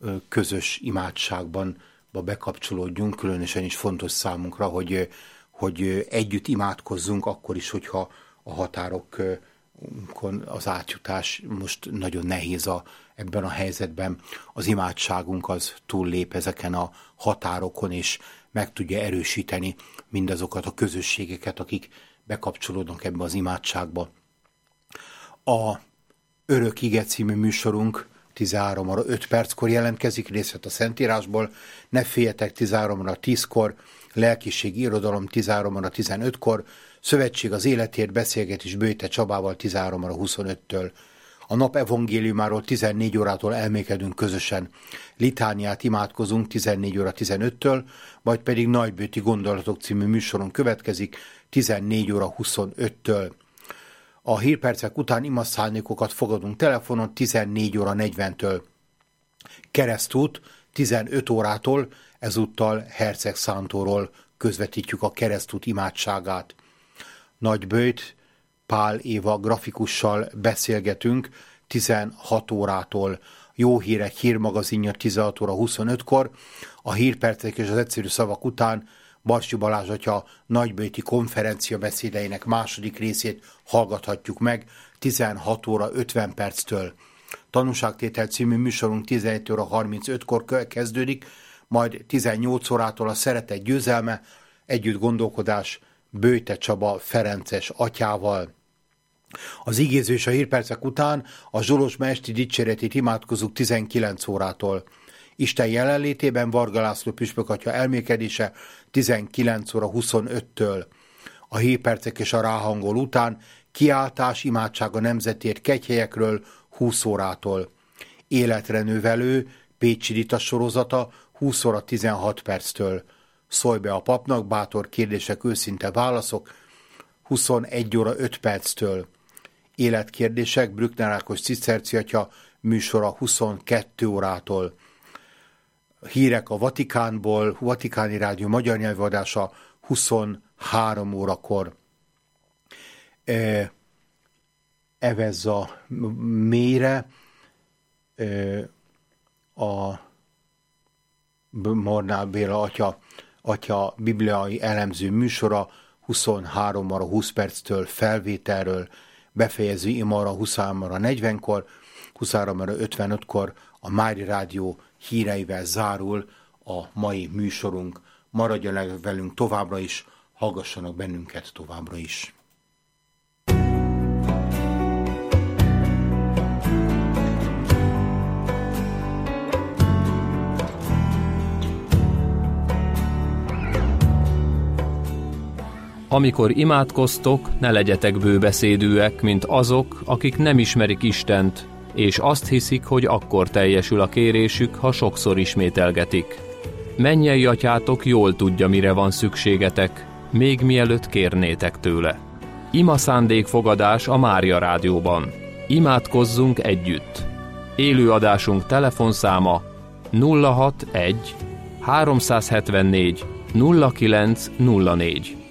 közös imádságban bekapcsolódjunk, különösen is fontos számunkra, hogy együtt imádkozzunk, akkor is, hogyha a határokon az átjutás most nagyon nehéz ebben a helyzetben. Az imádságunk az túllép ezeken a határokon, és meg tudja erősíteni mindazokat a közösségeket, akik bekapcsolódnak ebbe az imádságba. A Örök Ige című műsorunk 13 óra 5 perckor jelentkezik, részlet a Szentírásból. Ne féljetek 13 óra 10-kor, lelkiség, irodalom 13 óra 15-kor, Szövetség az életért, beszélgetés Böjte Csabával 13 óra 25-től. A nap evangéliumáról 14 órától elmékedünk közösen. Litániát imádkozunk 14 óra 15-től, majd pedig Nagybőti gondolatok című műsoron következik 14 óra 25-től. A hírpercek után imaszálnékokat fogadunk telefonon 14 óra 40-től. Keresztút 15 órától, ezúttal Hercegszántóról közvetítjük a keresztút imádságát. Nagyböjt Pál Éva grafikussal beszélgetünk 16 órától. Jó hírek hírmagazinja 16 óra 25-kor. A hírpercek és az egyszerű szavak után Barsi Balázs atya nagyböjti konferencia beszédeinek második részét hallgathatjuk meg 16 óra 50 perctől. Tanúságtétel című műsorunk 11 óra 35-kor kezdődik, majd 18 órától a Szeretet győzelme, együtt gondolkodás Böjte Csaba Ferences atyával. Az igéző és a hírpercek után a Zsolozsma esti dicséretét imádkozunk 19 órától. Isten jelenlétében Varga László püspök atya elmélkedése 19 óra 25-től. A hírpercek és a ráhangol után kiáltás, imádság a nemzetért kegyhelyekről 20 órától. Életre növelő Pécsi Rita sorozata 20 óra 16 perctől. Szólj be a papnak, bátor kérdések, őszinte válaszok 21 óra 5 perctől. Életkérdések, Brückner Ákos ciszterci atya műsora 22 órától. Hírek a Vatikánból, Vatikáni Rádió magyar nyelvű adása 23 órakor. Evezza mélyre a Mornál Béla atya bibliai elemző műsora 23 óra 20 perctől felvételről, befejező imara 23 óra 40-kor, 23 óra 55-kor a Mári Rádió híreivel zárul a mai műsorunk. Maradjanak velünk továbbra is, hallgassanak bennünket továbbra is. Amikor imádkoztok, ne legyetek bőbeszédűek, mint azok, akik nem ismerik Istent, és azt hiszik, hogy akkor teljesül a kérésük, ha sokszor ismételgetik. Mennyei atyátok jól tudja, mire van szükségetek, még mielőtt kérnétek tőle. Ima szándékfogadás a Mária Rádióban. Imádkozzunk együtt. Élő adásunk telefonszáma 061 374 0904.